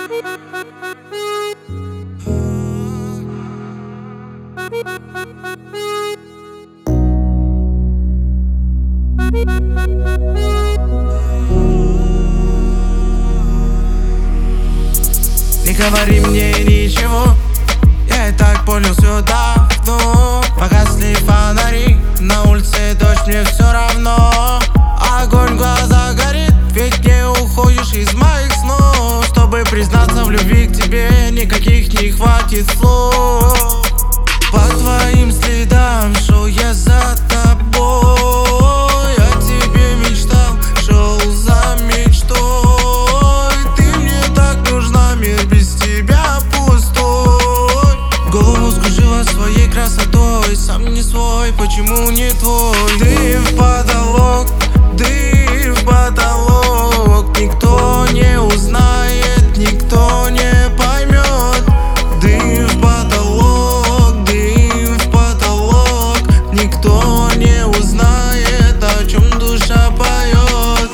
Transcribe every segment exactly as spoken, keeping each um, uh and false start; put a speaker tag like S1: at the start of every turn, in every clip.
S1: Не говори мне ничего, я и так понял все давно. Погасли фонари, на улице дождь, мне все равно. Огонь в глазах горит, ведь не уходишь из моих снов. Чтобы признаться в любви к тебе, никаких не хватит слов. По твоим следам шел я за тобой, о тебе мечтал, шел за мечтой. Ты мне так нужна, мир без тебя пустой. Голову скружила своей красотой, сам не свой, почему не твой? Ты в потолок, ты в потолок, никто не узнает, никто не поймет. Дым в потолок, дым в потолок, никто не узнает, о чем душа поет.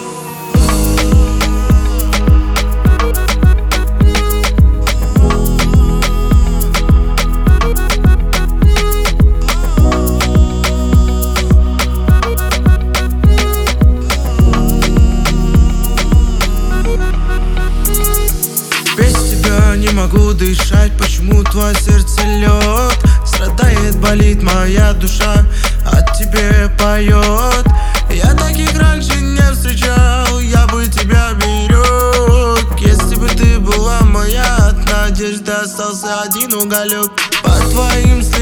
S1: Без тебя не могу дышать, почему твое сердце лед? Страдает, болит моя душа, от тебе поет. Я таких раньше не встречал, я бы тебя берег. Если бы ты была моя, от надежды остался один уголек. По твоим